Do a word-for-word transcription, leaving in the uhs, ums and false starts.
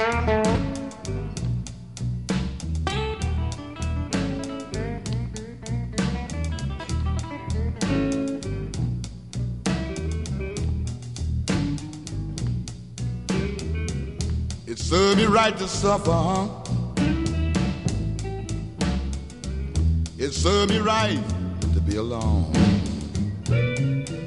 It served me right to suffer, huh? It served me right to be alone.